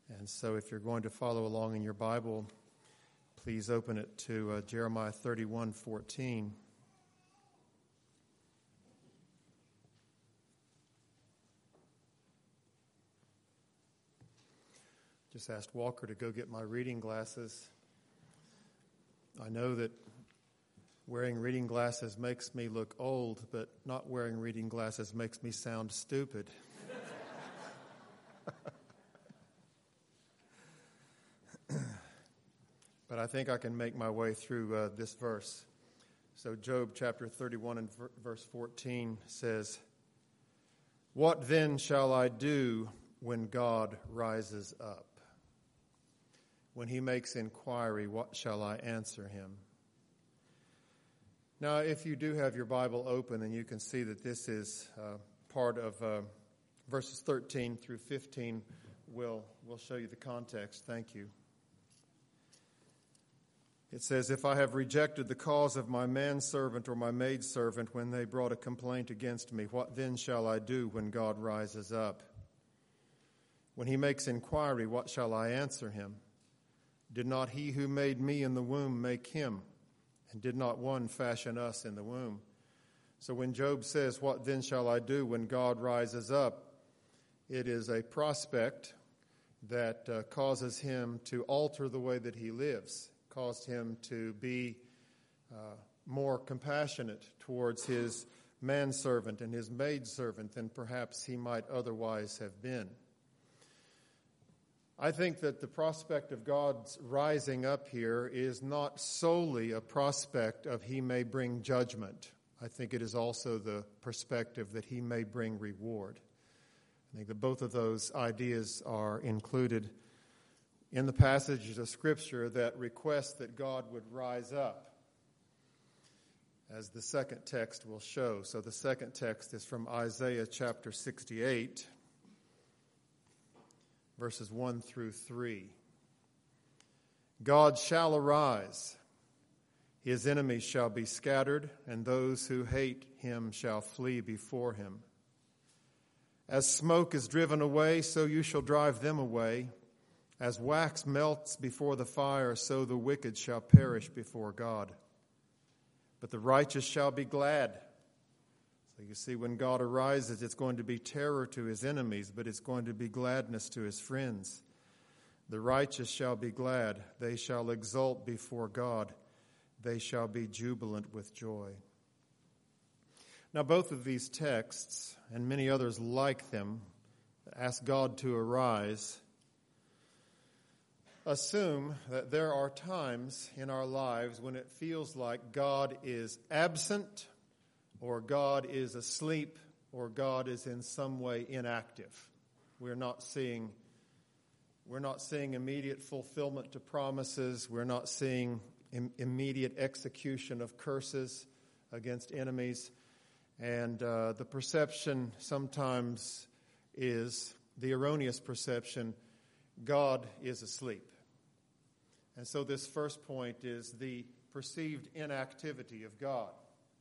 And so if you're going to follow along in your Bible, please open it to Jeremiah 31:14. Just asked Walker to go get my reading glasses. I know that wearing reading glasses makes me look old, but not wearing reading glasses makes me sound stupid. But I think I can make my way through this verse. So Job chapter 31 and verse 14 says, "What then shall I do when God rises up? When he makes inquiry, what shall I answer him?" Now, if you do have your Bible open, and you can see that this is part of verses 13 through 15, we'll show you the context. Thank you. It says, "If I have rejected the cause of my manservant or my maidservant when they brought a complaint against me, what then shall I do when God rises up? When he makes inquiry, what shall I answer him? Did not he who made me in the womb make him? And did not one fashion us in the womb?" So when Job says, "What then shall I do when God rises up?" it is a prospect that causes him to alter the way that he lives, caused him to be more compassionate towards his manservant and his maidservant than perhaps he might otherwise have been. I think that the prospect of God's rising up here is not solely a prospect of he may bring judgment. I think it is also the perspective that he may bring reward. I think that both of those ideas are included in the passages of Scripture that request that God would rise up, as the second text will show. So the second text is from Isaiah chapter 68. Verses 1 through 3. "God shall arise, his enemies shall be scattered, and those who hate him shall flee before him. As smoke is driven away, so you shall drive them away. As wax melts before the fire, so the wicked shall perish before God. But the righteous shall be glad." So you see, when God arises, it's going to be terror to his enemies, but it's going to be gladness to his friends. "The righteous shall be glad. They shall exult before God. They shall be jubilant with joy." Now, both of these texts, and many others like them, ask God to arise, assume that there are times in our lives when it feels like God is absent, or God is asleep, or God is in some way inactive. We're not seeing immediate fulfillment to promises. We're not seeing immediate execution of curses against enemies. And the perception sometimes is the erroneous perception: God is asleep. And so this first point is the perceived inactivity of God.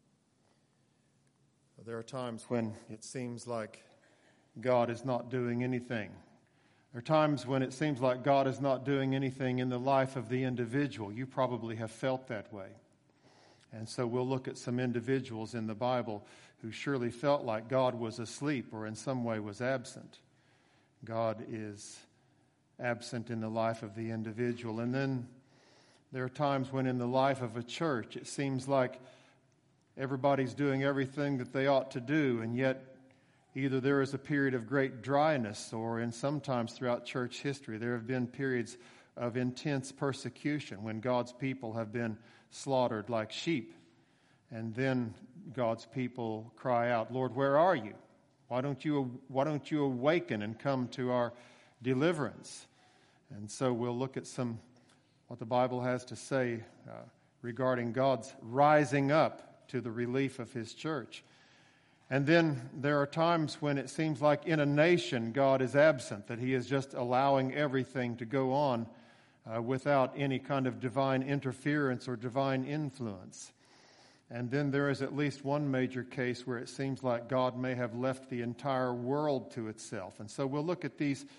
There are times when it seems like God is not doing anything. There are times when it seems like God is not doing anything in the life of the individual. You probably have felt that way. And so we'll look at some individuals in the Bible who surely felt like God was asleep or in some way was absent. God is absent in the life of the individual. And then there are times when in the life of a church it seems like everybody's doing everything that they ought to do, and yet either there is a period of great dryness, or in sometimes throughout church history there have been periods of intense persecution when God's people have been slaughtered like sheep. And then God's people cry out, "Lord, where are you? Why don't you awaken and come to our deliverance?" And so we'll look at what the Bible has to say regarding God's rising up to the relief of his church. And then there are times when it seems like in a nation God is absent, that he is just allowing everything to go on without any kind of divine interference or divine influence. And then there is at least one major case where it seems like God may have left the entire world to itself. And so we'll look at these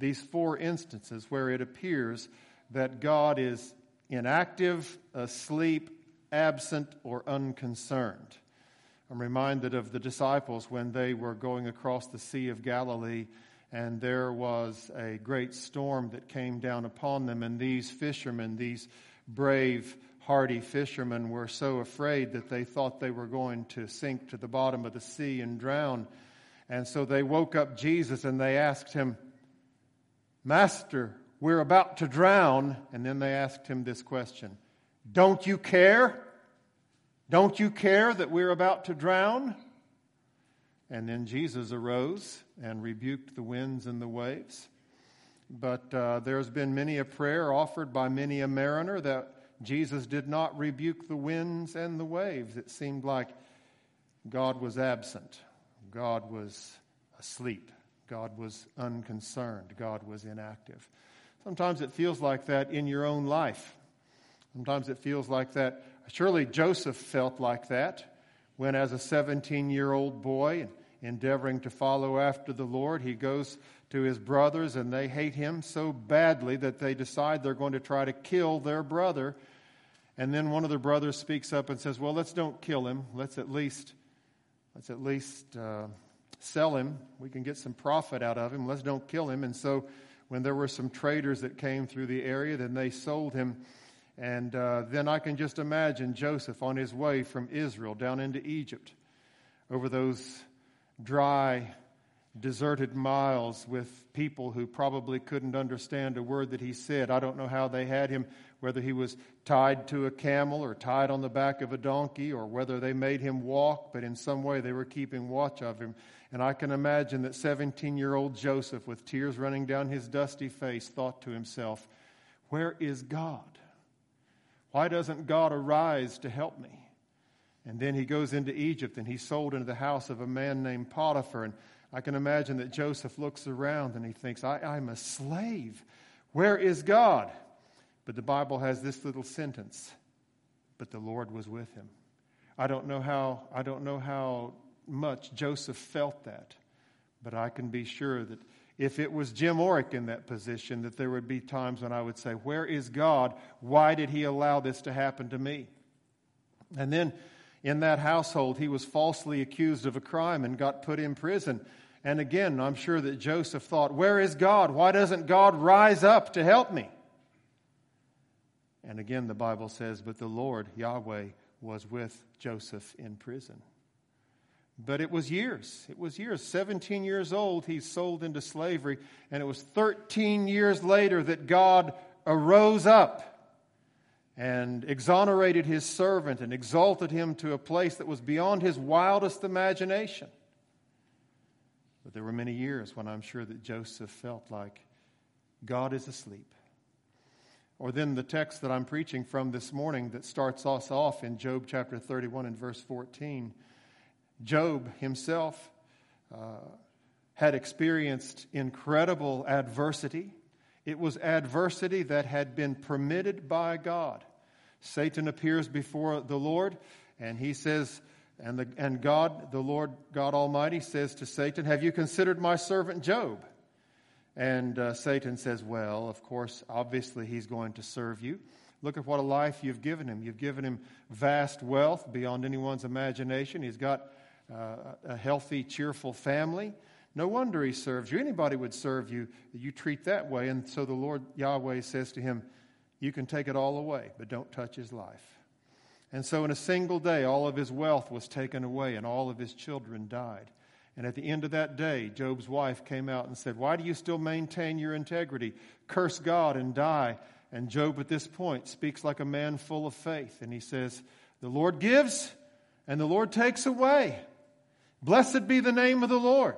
these 4 instances where it appears that God is inactive, asleep, absent, or unconcerned. I'm reminded of the disciples when they were going across the Sea of Galilee, and there was a great storm that came down upon them, and these fishermen, these brave, hardy fishermen, were so afraid that they thought they were going to sink to the bottom of the sea and drown. And so they woke up Jesus and they asked him, "Master, we're about to drown." And then they asked him this question, "Don't you care? Don't you care that we're about to drown?" And then Jesus arose and rebuked the winds and the waves. But there's been many a prayer offered by many a mariner that Jesus did not rebuke the winds and the waves. It seemed like God was absent. God was asleep. God was unconcerned. God was inactive. Sometimes it feels like that in your own life. Sometimes it feels like that. Surely Joseph felt like that when, as a 17-year-old boy, endeavoring to follow after the Lord, he goes to his brothers and they hate him so badly that they decide they're going to try to kill their brother. And then one of the brothers speaks up and says, "Well, let's don't kill him. Let's at least sell him. We can get some profit out of him. Let's don't kill him." And so when there were some traders that came through the area, then they sold him. And then I can just imagine Joseph on his way from Israel down into Egypt over those dry, deserted miles with people who probably couldn't understand a word that he said. I don't know how they had him, whether he was tied to a camel or tied on the back of a donkey, or whether they made him walk, but in some way they were keeping watch of him. And I can imagine that 17-year-old Joseph, with tears running down his dusty face, thought to himself, "Where is God? Why doesn't God arise to help me?" And then he goes into Egypt and he's sold into the house of a man named Potiphar. And I can imagine that Joseph looks around and he thinks, I'm a slave. Where is God? But the Bible has this little sentence, "But the Lord was with him." I don't know how much Joseph felt that, but I can be sure that if it was Jim Orick in that position, that there would be times when I would say, "Where is God? Why did he allow this to happen to me?" And then in that household, he was falsely accused of a crime and got put in prison. And again, I'm sure that Joseph thought, "Where is God? Why doesn't God rise up to help me?" And again, the Bible says, "But the Lord, Yahweh, was with Joseph in prison." But it was years. 17 years old, he's sold into slavery. And it was 13 years later that God arose up and exonerated his servant and exalted him to a place that was beyond his wildest imagination. But there were many years when I'm sure that Joseph felt like God is asleep. Or then the text that I'm preaching from this morning that starts us off in Job chapter 31 and verse 14. Job himself had experienced incredible adversity. It was adversity that had been permitted by God. Satan appears before the Lord, and he says, and God, the Lord God Almighty, says to Satan, "Have you considered my servant Job?" And Satan says, "Well, of course, obviously he's going to serve you. Look at what a life you've given him. You've given him vast wealth beyond anyone's imagination. He's got a healthy, cheerful family. No wonder he serves you. Anybody would serve you. You treat that way." And so the Lord Yahweh says to him, "You can take it all away, but don't touch his life." And so in a single day, all of his wealth was taken away and all of his children died. And at the end of that day, Job's wife came out and said, "Why do you still maintain your integrity? Curse God and die." And Job at this point speaks like a man full of faith. And he says, "The Lord gives and the Lord takes away. Blessed be the name of the Lord."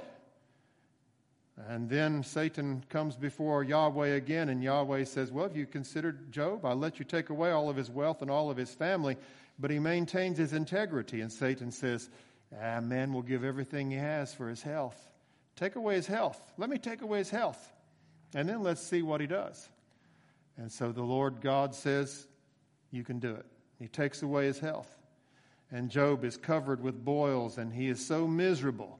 And then Satan comes before Yahweh again, and Yahweh says, "Well, have you considered Job? I'll let you take away all of his wealth and all of his family, but he maintains his integrity." And Satan says, "Man will give everything he has for his health. Take away his health. Let me take away his health, and then let's see what he does." And so the Lord God says, "You can do it." He takes away his health. And Job is covered with boils, and he is so miserable.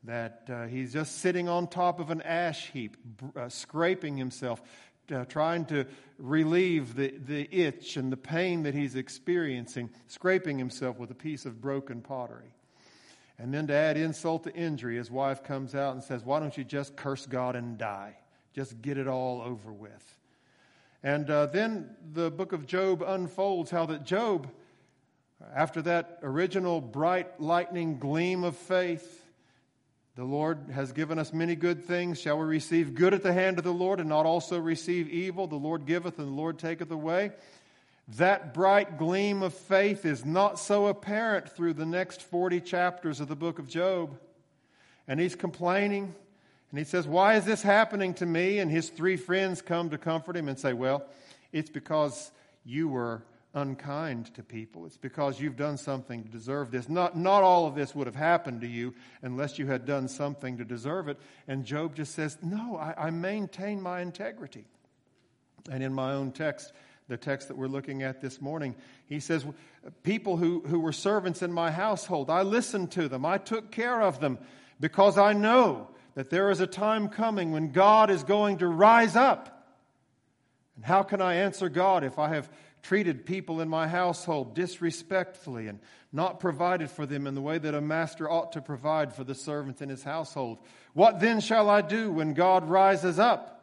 that he's just sitting on top of an ash heap, scraping himself, trying to relieve the itch and the pain that he's experiencing, scraping himself with a piece of broken pottery. And then to add insult to injury, his wife comes out and says, "Why don't you just curse God and die? Just get it all over with." And then the book of Job unfolds how that Job, after that original bright lightning gleam of faith, the Lord has given us many good things. Shall we receive good at the hand of the Lord and not also receive evil? The Lord giveth and the Lord taketh away. That bright gleam of faith is not so apparent through the next 40 chapters of the book of Job. And he's complaining. And he says, "Why is this happening to me?" And his 3 friends come to comfort him and say, "Well, it's because you were unkind to people. It's because you've done something to deserve this. Not all of this would have happened to you unless you had done something to deserve it." And Job just says, "No, I maintain my integrity." And in my own text, the text that we're looking at this morning, he says, people who were servants in my household, I listened to them. I took care of them because I know that there is a time coming when God is going to rise up. And how can I answer God if I have treated people in my household disrespectfully and not provided for them in the way that a master ought to provide for the servants in his household? What then shall I do when God rises up?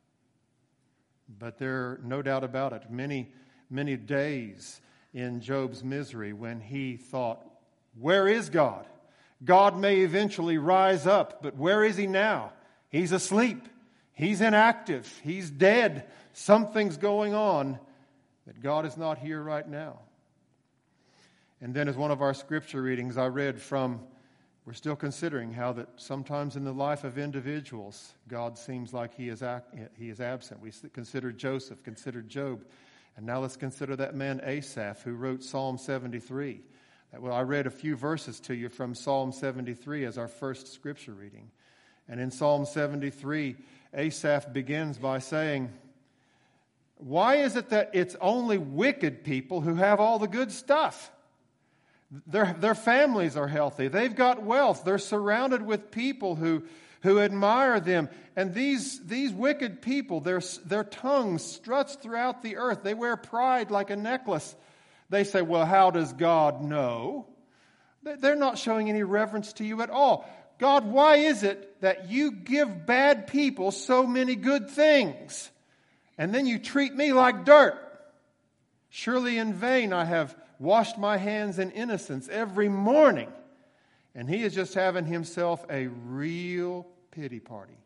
But there are no doubt about it, many, many days in Job's misery when he thought, where is God? God may eventually rise up, but where is he now? He's asleep. He's inactive. He's dead. Something's going on that God is not here right now. And then as one of our scripture readings I read from, we're still considering how that sometimes in the life of individuals, God seems like he is absent. We considered Joseph, considered Job, and now let's consider that man Asaph who wrote Psalm 73. Well, I read a few verses to you from Psalm 73 as our first scripture reading. And in Psalm 73, Asaph begins by saying, why is it that it's only wicked people who have all the good stuff? Their families are healthy. They've got wealth. They're surrounded with people who admire them. And these wicked people, their tongue struts throughout the earth. They wear pride like a necklace. They say, well, how does God know? They're not showing any reverence to you at all. God, why is it that you give bad people so many good things? And then you treat me like dirt. Surely in vain I have washed my hands in innocence every morning. And he is just having himself a real pity party.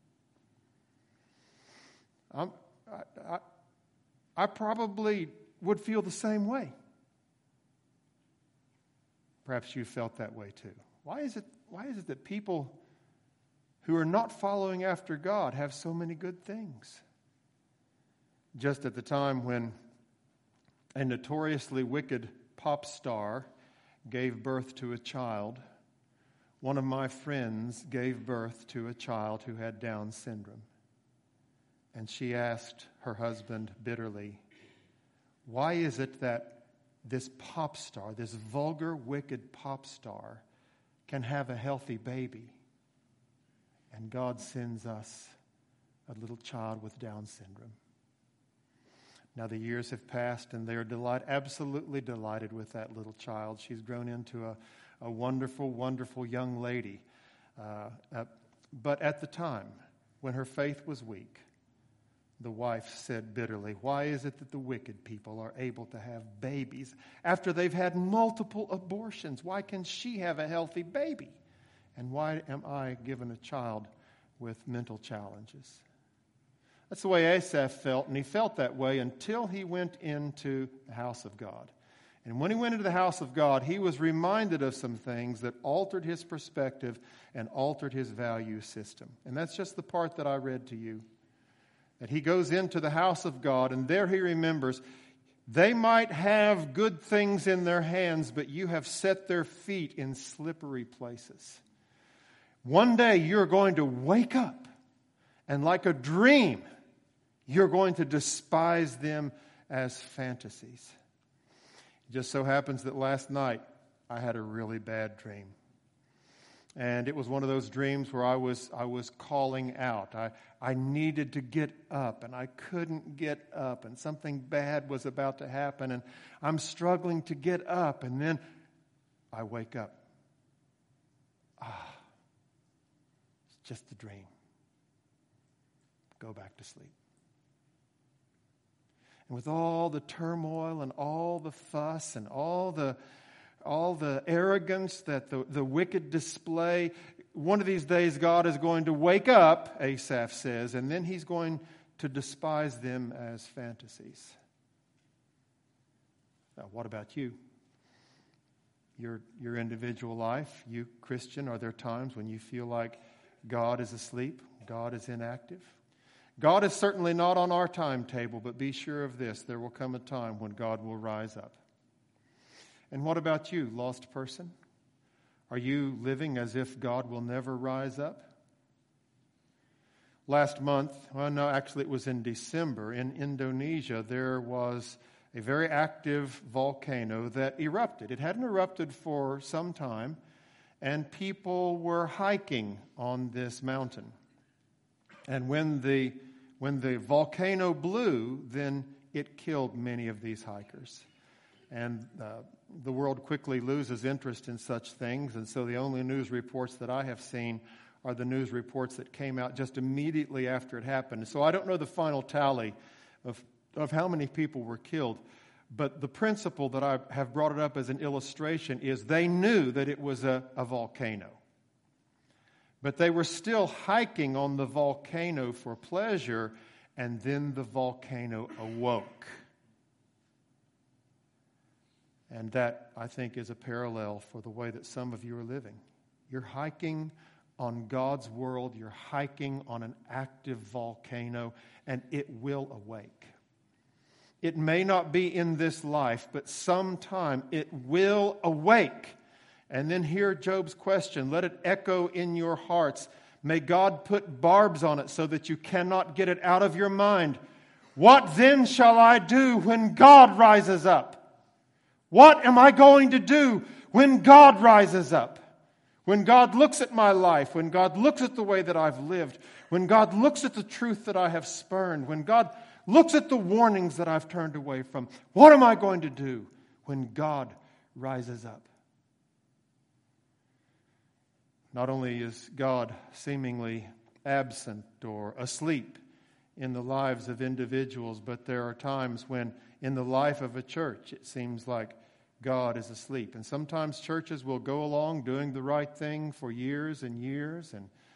I probably would feel the same way. Perhaps you felt that way too. Why is it that people who are not following after God have so many good things? Just at the time when a notoriously wicked pop star gave birth to a child, one of my friends gave birth to a child who had Down syndrome. And she asked her husband bitterly, why is it that this pop star, this vulgar, wicked pop star, can have a healthy baby, and God sends us a little child with Down syndrome? Now the years have passed, and they're absolutely delighted with that little child. She's grown into a wonderful, wonderful young lady. But at the time, when her faith was weak, the wife said bitterly, why is it that the wicked people are able to have babies after they've had multiple abortions? Why can she have a healthy baby? And why am I given a child with mental challenges? That's the way Asaph felt, and he felt that way until he went into the house of God. And when he went into the house of God, he was reminded of some things that altered his perspective and altered his value system. And that's just the part that I read to you. That he goes into the house of God, and there he remembers, they might have good things in their hands, but you have set their feet in slippery places. One day you're going to wake up, and like a dream, you're going to despise them as fantasies. It just so happens that last night I had a really bad dream. And it was one of those dreams where I was calling out. I needed to get up, and I couldn't get up, and something bad was about to happen, and I'm struggling to get up, and then I wake up. It's just a dream. Go back to sleep. And with all the turmoil and all the fuss and all the arrogance that the wicked display, one of these days God is going to wake up, Asaph says, and then he's going to despise them as fantasies. Now, what about you? Your individual life, you Christian, are there times when you feel like God is asleep, God is inactive? God is certainly not on our timetable, but be sure of this, there will come a time when God will rise up. And what about you, lost person? Are you living as if God will never rise up? Last month, it was in December, in Indonesia, there was a very active volcano that erupted. It hadn't erupted for some time, and people were hiking on this mountain. And when the volcano blew, then it killed many of these hikers. And the world quickly loses interest in such things, and so the only news reports that I have seen are the news reports that came out just immediately after it happened. So I don't know the final tally of how many people were killed, but the principle that I have brought it up as an illustration is they knew that it was a volcano. But they were still hiking on the volcano for pleasure, and then the volcano awoke. And that, I think, is a parallel for the way that some of you are living. You're hiking on God's world. You're hiking on an active volcano, and it will awake. It may not be in this life, but sometime it will awake. And then hear Job's question. Let it echo in your hearts. May God put barbs on it so that you cannot get it out of your mind. What then shall I do when God rises up? What am I going to do when God rises up? When God looks at my life, when God looks at the way that I've lived, when God looks at the truth that I have spurned, when God looks at the warnings that I've turned away from, what am I going to do when God rises up? Not only is God seemingly absent or asleep in the lives of individuals, but there are times when in the life of a church it seems like God is asleep. And sometimes churches will go along doing the right thing for years and years,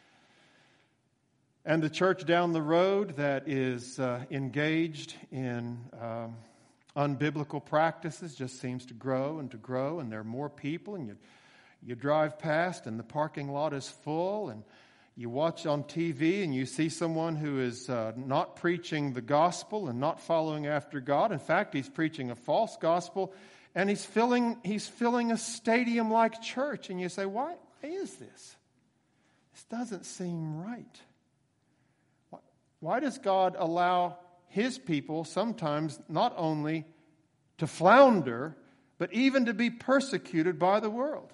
and the church down the road that is engaged in unbiblical practices just seems to grow, and there are more people, and you drive past and the parking lot is full, and you watch on TV and you see someone who is not preaching the gospel and not following after God. In fact, he's preaching a false gospel, and he's filling a stadium-like church. And you say, why is this? This doesn't seem right. Why does God allow His people sometimes not only to flounder, but even to be persecuted by the world?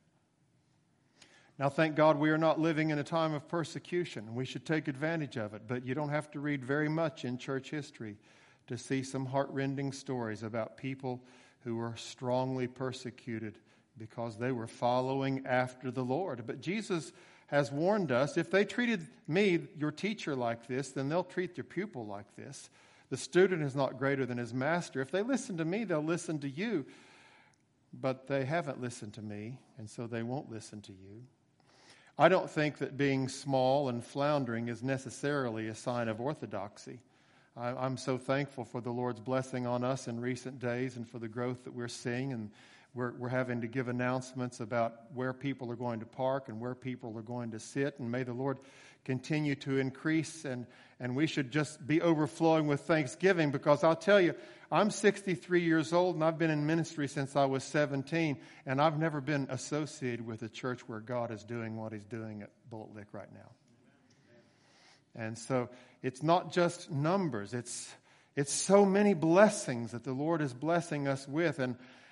Now, thank God we are not living in a time of persecution. We should take advantage of it. But you don't have to read very much in church history to see some heart-rending stories about people who were strongly persecuted because they were following after the Lord. But Jesus has warned us, if they treated me, your teacher, like this, then they'll treat their pupil like this. The student is not greater than his master. If they listen to me, they'll listen to you. But they haven't listened to me, and so they won't listen to you. I don't think that being small and floundering is necessarily a sign of orthodoxy. I'm so thankful for the Lord's blessing on us in recent days and for the growth that we're seeing, and we're having to give announcements about where people are going to park and where people are going to sit, and may the Lord continue to increase, and we should just be overflowing with thanksgiving, because I'll tell you, I'm 63 years old and I've been in ministry since I was 17, and I've never been associated with a church where God is doing what He's doing at Bullet Lick right now. And so it's not just numbers, it's so many blessings that the Lord is blessing us with, and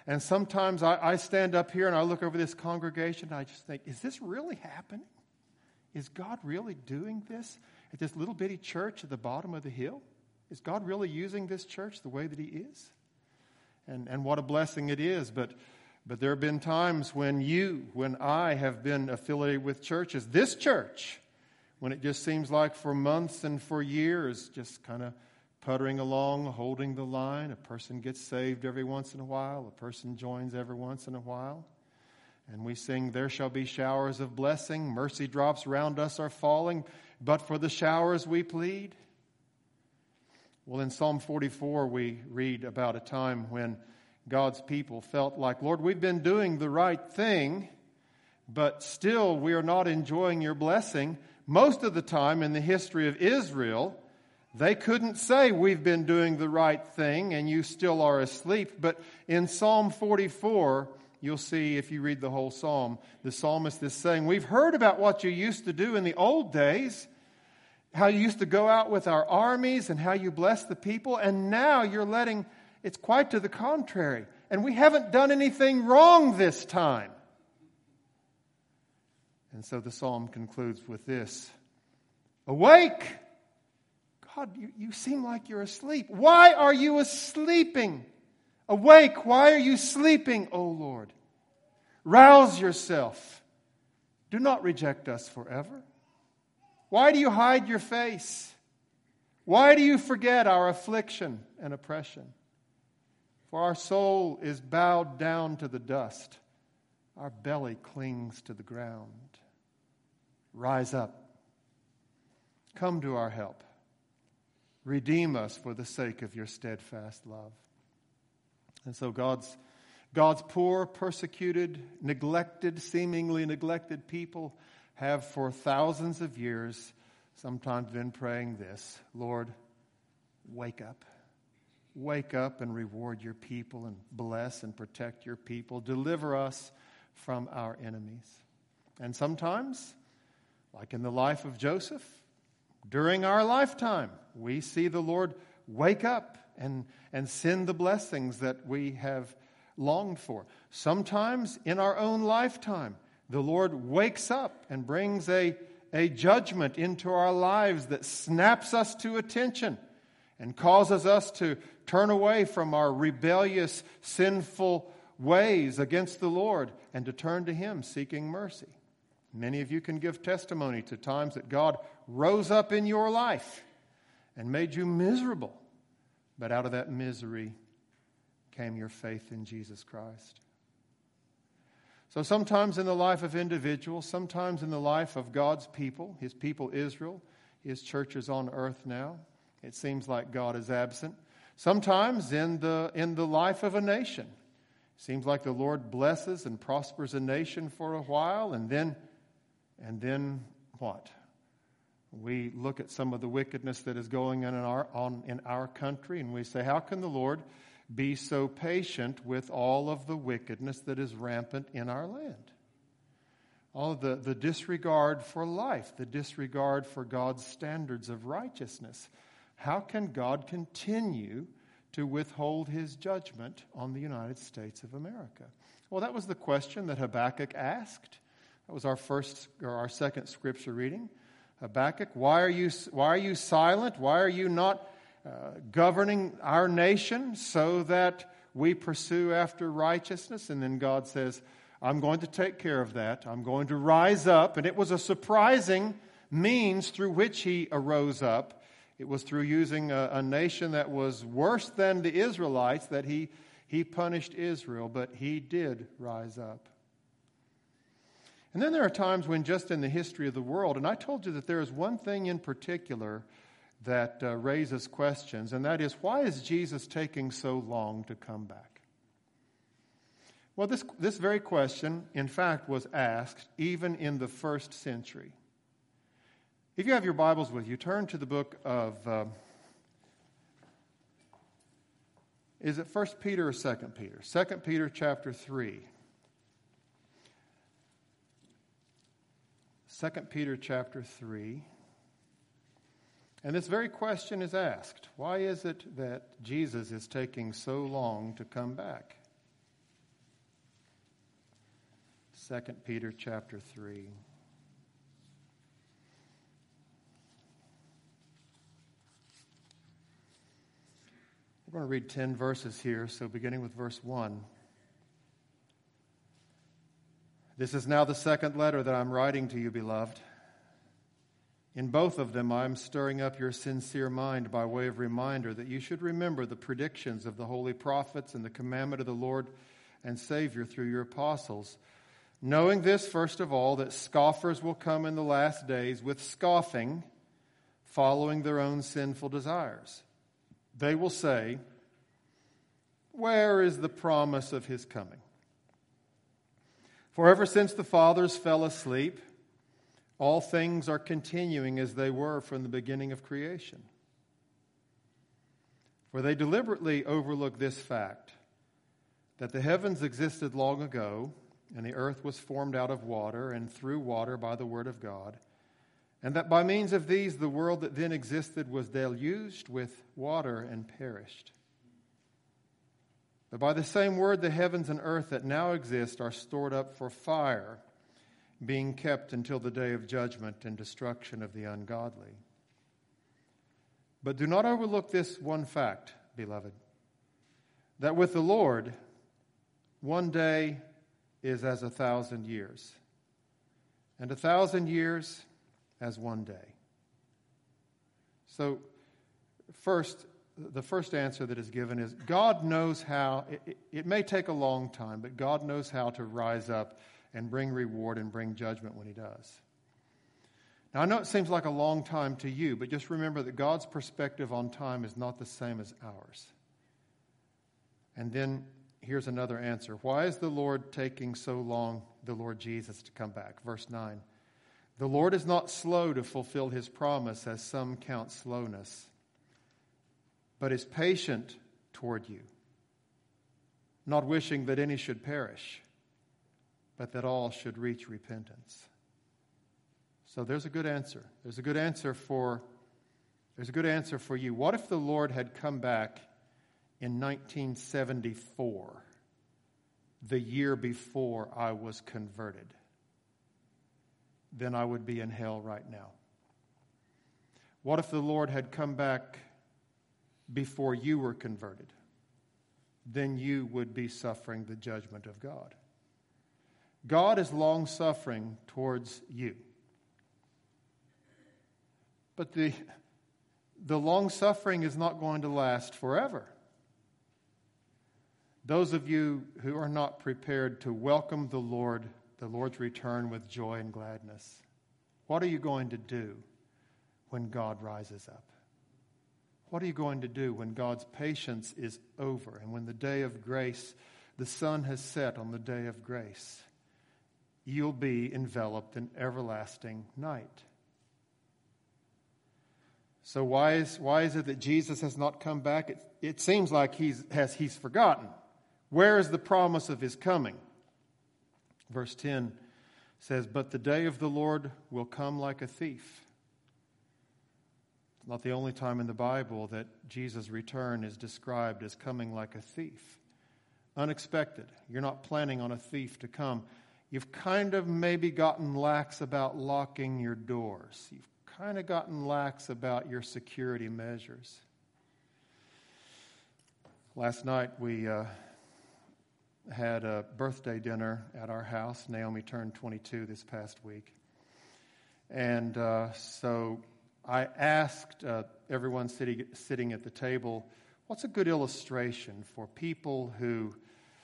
And sometimes I stand up here and I look over this congregation and I just think, is this really happening? Is God really doing this at this little bitty church at the bottom of the hill? Is God really using this church the way that He is? And what a blessing it is. But there have been times when I have been affiliated with churches, this church, when it just seems like for months and for years, just kind of puttering along, holding the line. A person gets saved every once in a while. A person joins every once in a while. And we sing, there shall be showers of blessing. Mercy drops round us are falling. But for the showers we plead. Well, in Psalm 44, we read about a time when God's people felt like, Lord, we've been doing the right thing, but still we are not enjoying your blessing. Most of the time in the history of Israel, they couldn't say we've been doing the right thing and you still are asleep. But in Psalm 44, you'll see if you read the whole psalm, the psalmist is saying, we've heard about what you used to do in the old days, how you used to go out with our armies and how you blessed the people, and now you're letting, it's quite to the contrary. And we haven't done anything wrong this time. And so the psalm concludes with this, awake! God, you seem like you're asleep. Why are you sleeping? Awake, why are you sleeping, O Lord? Rouse yourself. Do not reject us forever. Why do you hide your face? Why do you forget our affliction and oppression? For our soul is bowed down to the dust. Our belly clings to the ground. Rise up. Come to our help. Redeem us for the sake of your steadfast love. And so God's poor, persecuted, neglected, seemingly neglected people have for thousands of years sometimes been praying this, Lord, wake up. Wake up and reward your people and bless and protect your people. Deliver us from our enemies. And sometimes, like in the life of Joseph, during our lifetime, we see the Lord wake up and send the blessings that we have longed for. Sometimes in our own lifetime, the Lord wakes up and brings a judgment into our lives that snaps us to attention and causes us to turn away from our rebellious, sinful ways against the Lord and to turn to Him seeking mercy. Many of you can give testimony to times that God rose up in your life and made you miserable. But out of that misery came your faith in Jesus Christ. So sometimes in the life of individuals, sometimes in the life of God's people, His people Israel, His churches on earth now, it seems like God is absent. Sometimes in the life of a nation, it seems like the Lord blesses and prospers a nation for a while, and then what? We look at some of the wickedness that is going on in our country, and we say, how can the Lord be so patient with all of the wickedness that is rampant in our land? All of the disregard for life, the disregard for God's standards of righteousness. How can God continue to withhold His judgment on the United States of America? Well, that was the question that Habakkuk asked. That was our second scripture reading. Habakkuk, why are you silent? Why are you not governing our nation so that we pursue after righteousness? And then God says, I'm going to take care of that. I'm going to rise up. And it was a surprising means through which He arose up. It was through using a nation that was worse than the Israelites that he punished Israel, but He did rise up. And then there are times when just in the history of the world, and I told you that there is one thing in particular that raises questions, and that is, why is Jesus taking so long to come back? Well, this very question, in fact, was asked even in the first century. If you have your Bibles with you, turn to the book of, is it 1 Peter or 2 Peter? 2 Peter chapter 3. 2 Peter chapter 3. And this very question is asked. Why is it that Jesus is taking so long to come back? 2 Peter chapter 3. We're going to read 10 verses here, so beginning with verse 1. This is now the second letter that I'm writing to you, beloved. In both of them, I am stirring up your sincere mind by way of reminder that you should remember the predictions of the holy prophets and the commandment of the Lord and Savior through your apostles. Knowing this, first of all, that scoffers will come in the last days with scoffing, following their own sinful desires. They will say, "Where is the promise of his coming? For ever since the fathers fell asleep, all things are continuing as they were from the beginning of creation." For they deliberately overlook this fact, that the heavens existed long ago, and the earth was formed out of water and through water by the word of God, and that by means of these the world that then existed was deluged with water and perished. But by the same word the heavens and earth that now exist are stored up for fire, being kept until the day of judgment and destruction of the ungodly. But do not overlook this one fact, beloved, that with the Lord, one day is as 1,000 years, and 1,000 years as one day. So, the first answer that is given is God knows how, it may take a long time, but God knows how to rise up and bring reward and bring judgment when he does. Now, I know it seems like a long time to you, but just remember that God's perspective on time is not the same as ours. And then here's another answer. Why is the Lord taking so long, the Lord Jesus, to come back? Verse 9. The Lord is not slow to fulfill his promise, as some count slowness, but is patient toward you, not wishing that any should perish, but that all should reach repentance. So there's a good answer. There's a good answer for you. What if the Lord had come back in 1974, the year before I was converted? Then I would be in hell right now. What if the Lord had come back before you were converted? Then you would be suffering the judgment of God. God is long-suffering towards you. But the long-suffering is not going to last forever. Those of you who are not prepared to welcome the Lord's return with joy and gladness, what are you going to do when God rises up? What are you going to do when God's patience is over and when the day of grace, the sun has set on the day of grace? You'll be enveloped in everlasting night. So why is it that Jesus has not come back? It seems like he's forgotten. Where is the promise of his coming? Verse 10 says, "But the day of the Lord will come like a thief." It's not the only time in the Bible that Jesus' return is described as coming like a thief. Unexpected. You're not planning on a thief to come. You've kind of maybe gotten lax about locking your doors. You've kind of gotten lax about your security measures. Last night we had a birthday dinner at our house. Naomi turned 22 this past week. And so I asked everyone sitting at the table, what's a good illustration for people who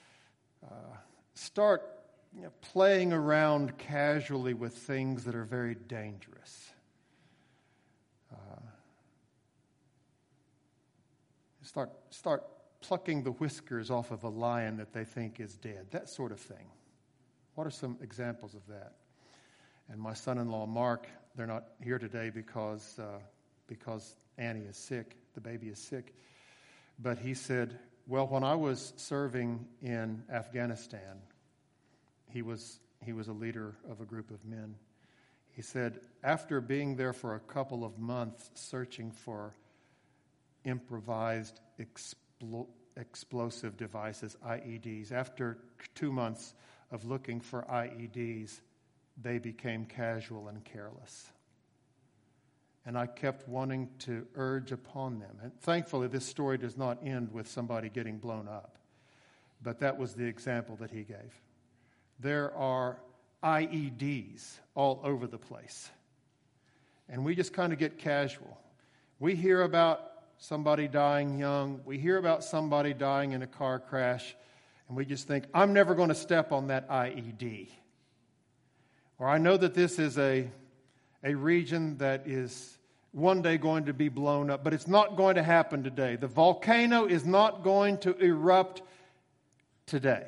start playing around casually with things that are very dangerous? Start plucking the whiskers off of a lion that they think is dead, that sort of thing. What are some examples of that? And my son-in-law, Mark, they're not here today because Annie is sick, the baby is sick. But he said, well, when I was serving in Afghanistan, he was a leader of a group of men. He said, after being there for a couple of months searching for improvised explosive devices, IEDs, after 2 months of looking for IEDs, they became casual and careless. And I kept wanting to urge upon them. And thankfully, this story does not end with somebody getting blown up. But that was the example that he gave. There are IEDs all over the place. And we just kind of get casual. We hear about somebody dying young. We hear about somebody dying in a car crash. And we just think, I'm never going to step on that IED. Or I know that this is a region that is one day going to be blown up, but it's not going to happen today. The volcano is not going to erupt today.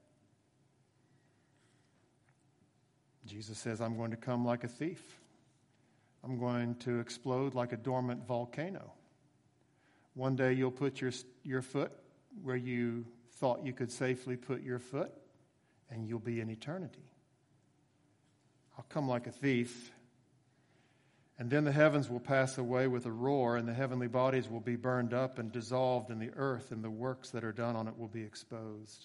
Jesus says, I'm going to come like a thief. I'm going to explode like a dormant volcano. One day you'll put your foot where you thought you could safely put your foot, and you'll be in eternity. I'll come like a thief. And then the heavens will pass away with a roar, and the heavenly bodies will be burned up and dissolved in the earth, and the works that are done on it will be exposed.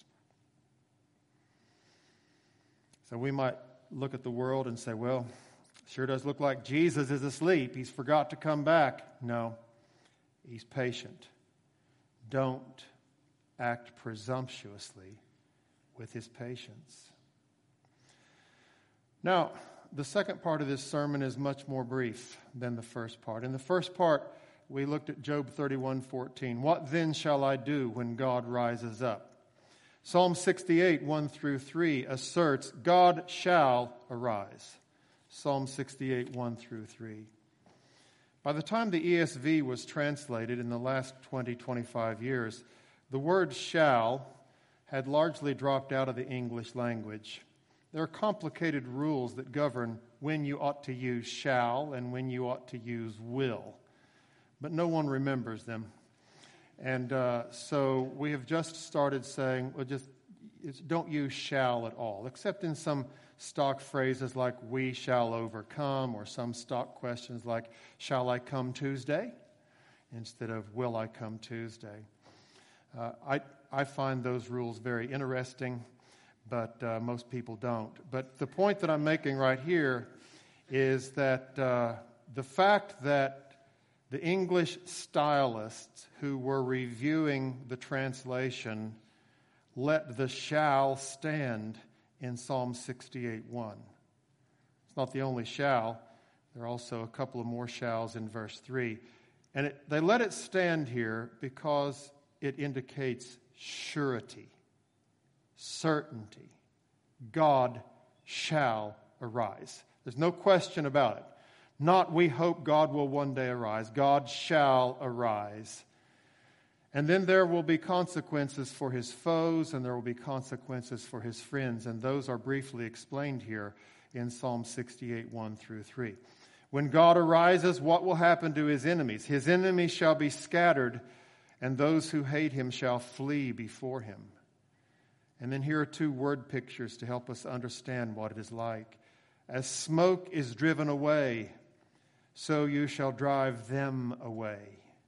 So we might look at the world and say, well, sure does look like Jesus is asleep. He's forgot to come back. No, he's patient. Don't act presumptuously with his patience. Now, the second part of this sermon is much more brief than the first part. In the first part, we looked at Job 31:14. What then shall I do when God rises up? Psalm 68, 1 through 3 asserts, God shall arise. Psalm 68, 1 through 3. By the time the ESV was translated in the last 25 years, the word shall had largely dropped out of the English language. There are complicated rules that govern when you ought to use shall and when you ought to use will. But no one remembers them. And so we have just started saying, well, don't use shall at all, except in some stock phrases like we shall overcome, or some stock questions like, shall I come Tuesday? Instead of will I come Tuesday. I find those rules very interesting, but most people don't. But the point that I'm making right here is that the fact that the English stylists who were reviewing the translation let the shall stand in Psalm 68:1. It's not the only shall. There are also a couple of more shalls in verse 3. And they let it stand here because it indicates surety, certainty. God shall arise. There's no question about it. Not we hope God will one day arise. God shall arise. And then there will be consequences for his foes, and there will be consequences for his friends. And those are briefly explained here in Psalm 68, 1 through 3. When God arises, what will happen to his enemies? His enemies shall be scattered, and those who hate him shall flee before him. And then here are two word pictures to help us understand what it is like. As smoke is driven away, so you shall drive them away.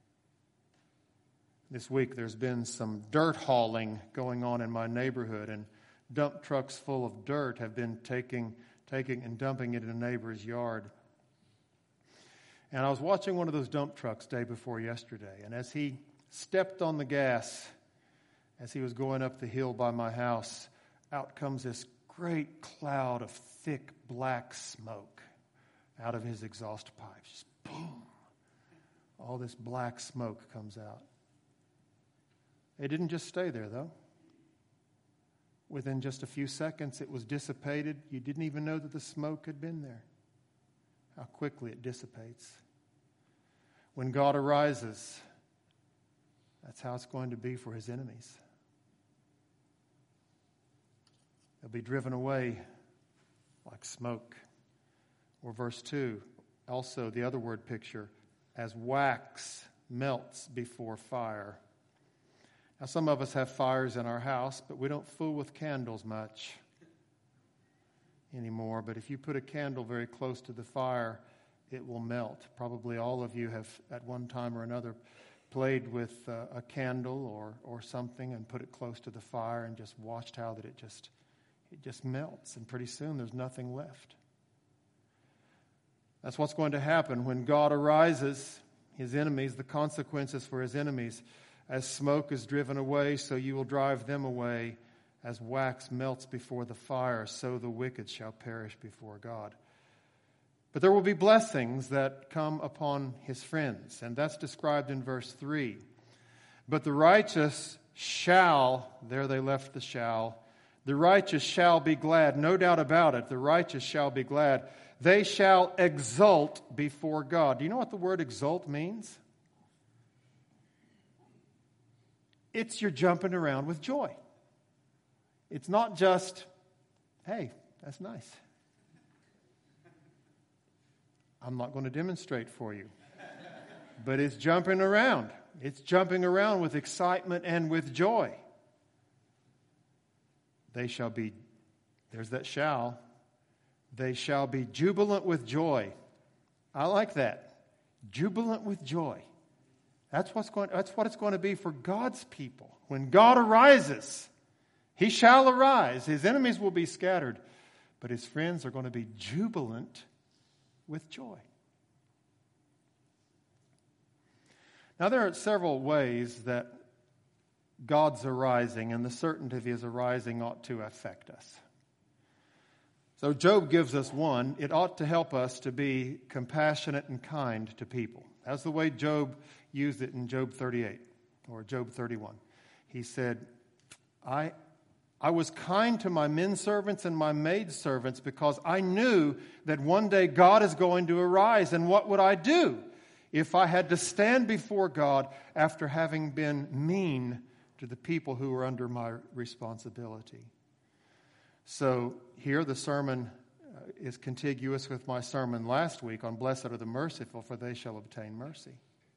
This week there's been some dirt hauling going on in my neighborhood, and dump trucks full of dirt have been taking and dumping it in a neighbor's yard. And I was watching one of those dump trucks day before yesterday, and as he stepped on the gas, as he was going up the hill by my house, out comes this great cloud of thick black smoke out of his exhaust pipe. Just boom. All this black smoke comes out. It didn't just stay there, though. Within just a few seconds, it was dissipated. You didn't even know that the smoke had been there. How quickly it dissipates. When God arises, that's how it's going to be for his enemies. They'll be driven away like smoke. Or verse 2, also the other word picture, as wax melts before fire. Now, some of us have fires in our house, but we don't fool with candles much anymore. But if you put a candle very close to the fire, it will melt. Probably all of you have, at one time or another, played with a candle or something and put it close to the fire and just watched how that it It just melts, and pretty soon there's nothing left. That's what's going to happen when God arises. His enemies, the consequences for his enemies. As smoke is driven away, so you will drive them away. As wax melts before the fire, so the wicked shall perish before God. But there will be blessings that come upon his friends, and that's described in verse 3. But the righteous shall, there they left the shall, the righteous shall be glad, no doubt about it, the righteous shall be glad. They shall exult before God. Do you know what the word exult means? It's you're jumping around with joy. It's not just, hey, that's nice. I'm not going to demonstrate for you. But it's jumping around. It's jumping around with excitement and with joy. They shall be, there's that shall. They shall be jubilant with joy. I like that. Jubilant with joy. That's what it's going to be for God's people. When God arises, he shall arise. His enemies will be scattered, but his friends are going to be jubilant with joy. Now, there are several ways that God's arising and the certainty of his arising ought to affect us. So Job gives us one. It ought to help us to be compassionate and kind to people. That's the way Job used it in Job 38 or Job 31. He said, I was kind to my men servants and my maid servants because I knew that one day God is going to arise. And what would I do if I had to stand before God after having been mean to the people who were under my responsibility? So here the sermon is contiguous with my sermon last week on Blessed are the merciful, for they shall obtain mercy.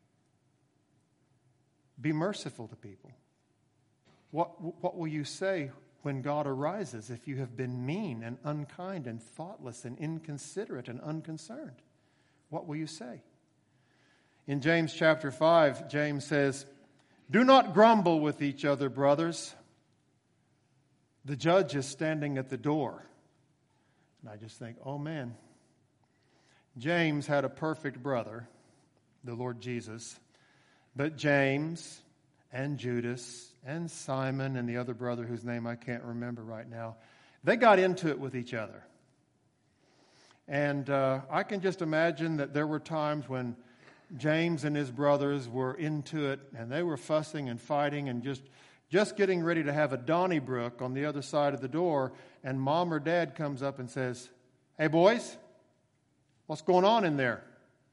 Be merciful to people. What will you say when God arises if you have been mean and unkind and thoughtless and inconsiderate and unconcerned? What will you say? In James chapter 5, James says, "Do not grumble with each other, brothers. The judge is standing at the door." And I just think, oh man, James had a perfect brother, the Lord Jesus. But James and Judas and Simon and the other brother whose name I can't remember right now, they got into it with each other. And I can just imagine that there were times when James and his brothers were into it and they were fussing and fighting and just getting ready to have a Donnybrook on the other side of the door, and mom or dad comes up and says, "Hey boys, what's going on in there?"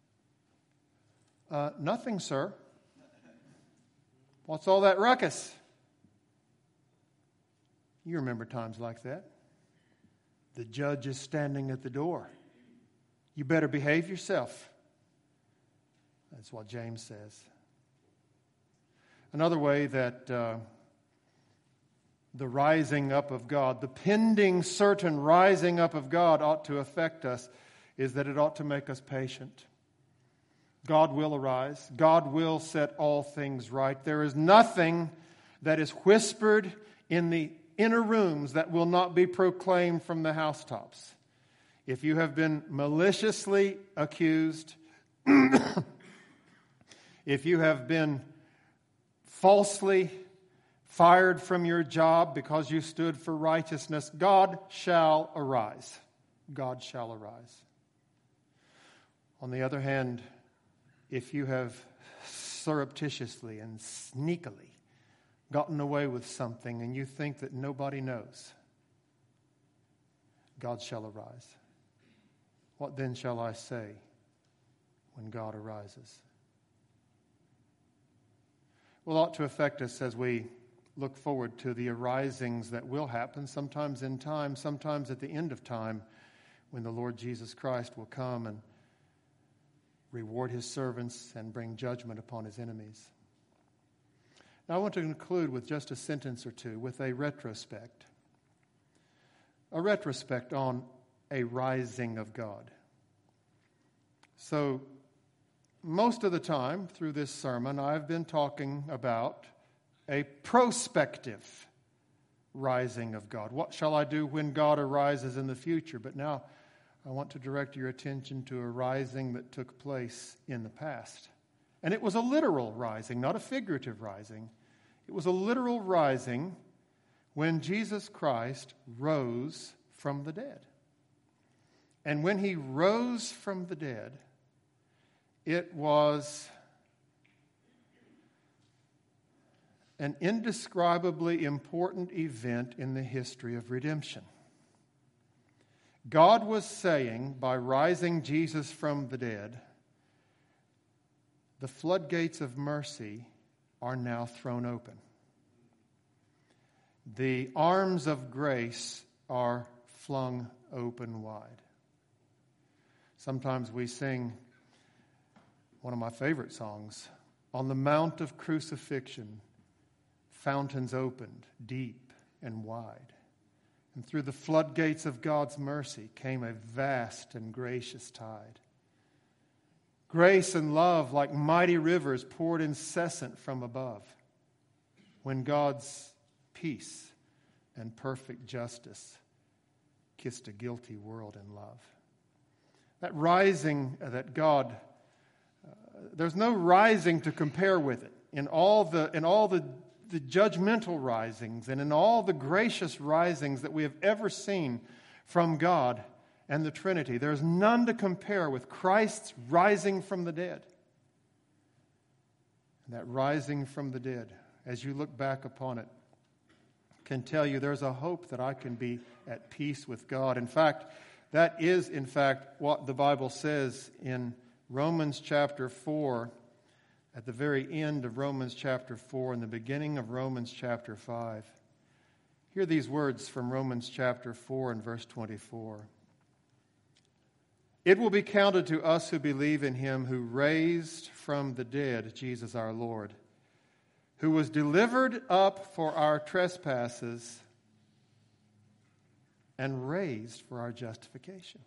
"Nothing, sir." "What's all that ruckus?" You remember times like that. The judge is standing at the door. You better behave yourself. That's what James says. Another way that the rising up of God, the pending certain rising up of God ought to affect us is that it ought to make us patient. God will arise. God will set all things right. There is nothing that is whispered in the inner rooms that will not be proclaimed from the housetops. If you have been maliciously accused, if you have been falsely fired from your job because you stood for righteousness, God shall arise. God shall arise. On the other hand, if you have surreptitiously and sneakily gotten away with something and you think that nobody knows, God shall arise. What then shall I say when God arises? Well, it ought to affect us as we look forward to the arisings that will happen, sometimes in time, sometimes at the end of time, when the Lord Jesus Christ will come and reward his servants and bring judgment upon his enemies. Now, I want to conclude with just a sentence or two with a retrospect. A retrospect on a rising of God. So, most of the time through this sermon, I've been talking about a prospective rising of God. What shall I do when God arises in the future? But now I want to direct your attention to a rising that took place in the past. And it was a literal rising, not a figurative rising. It was a literal rising when Jesus Christ rose from the dead. And when he rose from the dead, it was an indescribably important event in the history of redemption. God was saying, by rising Jesus from the dead, the floodgates of mercy are now thrown open. The arms of grace are flung open wide. Sometimes we sing one of my favorite songs, "On the Mount of Crucifixion, fountains opened deep and wide. And through the floodgates of God's mercy came a vast and gracious tide. Grace and love, like mighty rivers, poured incessant from above, when God's peace and perfect justice kissed a guilty world in love." That rising that God, there's no rising to compare with it. In all the judgmental risings and in all the gracious risings that we have ever seen from God and the Trinity, there's none to compare with Christ's rising from the dead. And that rising from the dead, as you look back upon it, can tell you there's a hope that I can be at peace with God. In fact, that is, what the Bible says in Romans chapter 4, at the very end of Romans chapter 4, and the beginning of Romans chapter 5. Hear these words from Romans chapter 4 and verse 24. "It will be counted to us who believe in him who raised from the dead Jesus our Lord, who was delivered up for our trespasses and raised for our justification.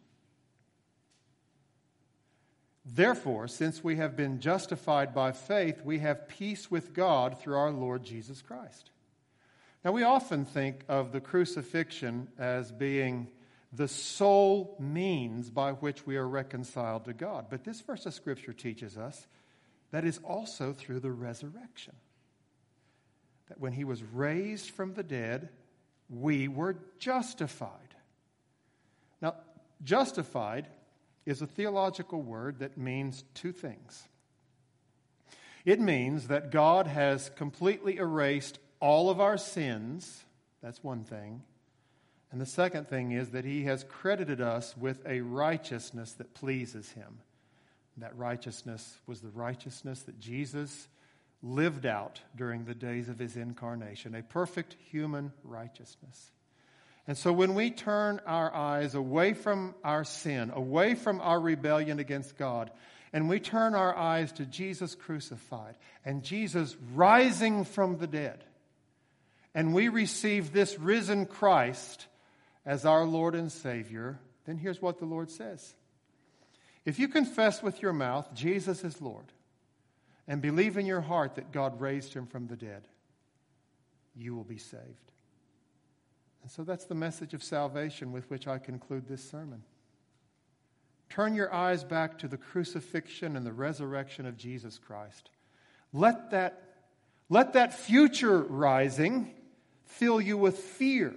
Therefore, since we have been justified by faith, we have peace with God through our Lord Jesus Christ." Now, we often think of the crucifixion as being the sole means by which we are reconciled to God. But this verse of Scripture teaches us that is also through the resurrection. That when he was raised from the dead, we were justified. Now, justified is a theological word that means two things. It means that God has completely erased all of our sins. That's one thing. And the second thing is that he has credited us with a righteousness that pleases him. That righteousness was the righteousness that Jesus lived out during the days of his incarnation, a perfect human righteousness. And so when we turn our eyes away from our sin, away from our rebellion against God, and we turn our eyes to Jesus crucified and Jesus rising from the dead, and we receive this risen Christ as our Lord and Savior, then here's what the Lord says. If you confess with your mouth Jesus is Lord and believe in your heart that God raised him from the dead, you will be saved. And so that's the message of salvation with which I conclude this sermon. Turn your eyes back to the crucifixion and the resurrection of Jesus Christ. Let that future rising fill you with fear,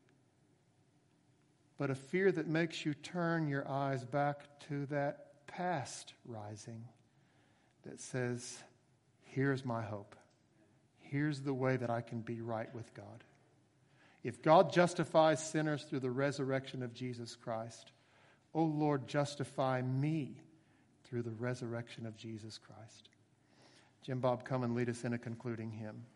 but a fear that makes you turn your eyes back to that past rising that says, here's my hope. Here's the way that I can be right with God. If God justifies sinners through the resurrection of Jesus Christ, O Lord, justify me through the resurrection of Jesus Christ. Jim Bob, come and lead us in a concluding hymn.